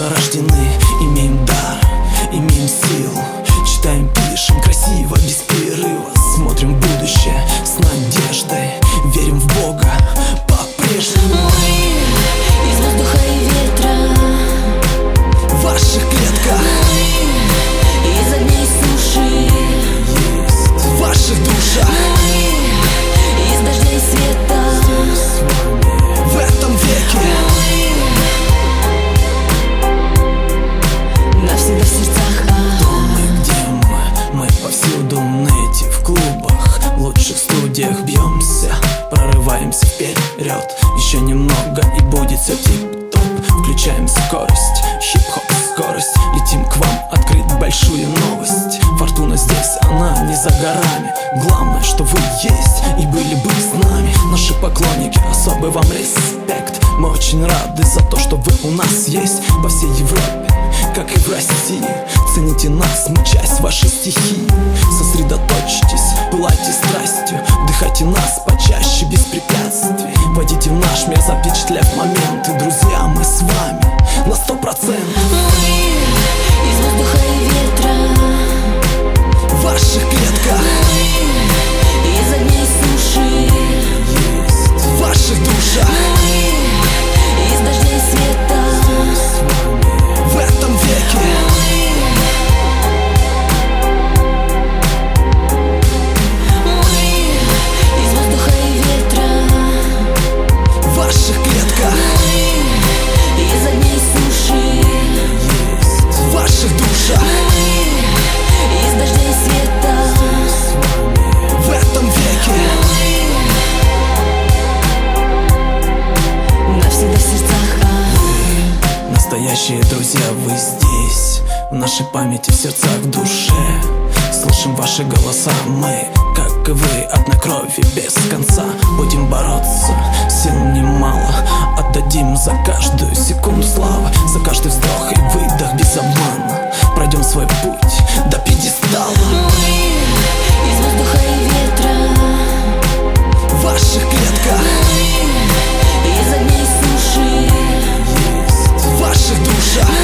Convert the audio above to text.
года рождены, имеем дар, имеем силу. Читаем, пишем красиво, без перерыва. Смотрим в будущее с надеждой, верим в Бога по-прежнему. Мы из воздуха и ветра, В ваших клетках мы из огня и суши, есть, в ваших душах мы из дождя и света. в этом веке. Навсегда в сердцах. Мы повсюду в нете, в клубах, в лучших студиях бьемся, прорываемся вперед. Еще немного и будет все тип-топ. Включаем скорость, хип-хоп скорость. Летим к вам открыть большую новость. Фортуна здесь, она не за горами. Главное, что вы есть и были бы с нами. Наши поклонники, особый вам респект. Мы очень рады за то, что вы у нас есть. По всей Европе, как и в России, цените нас, мы часть вашей стихии. Сосредоточьтесь, пылайте страстью, дыхайте нас почаще, без препятствий. Войдите в наш мир, запечатлев моменты. Друзья, мы с вами на 100%. Мы из воздуха и ветра, В ваших клетках мы из огня и суши, есть, в ваших душах мы из дождя и света. в этом веке. Мы из воздуха и ветра, В ваших клетках мы из огня и суши, есть, в ваших душах мы из дождя и света. в этом веке. Навсегда в сердцах. Настоящие друзья, вы здесь, в нашей памяти, в сердцах, в душе. Слышим ваши голоса, мы, как и вы, одной крови без конца. Будем бороться, сил немало, отдадим за каждую секунду славы, за каждый вздох и выдох без обмана. Пройдем свой путь до пьедестала. Мы из воздуха и ветра, В ваших клетках мы из огня и суши, есть, в ваших душах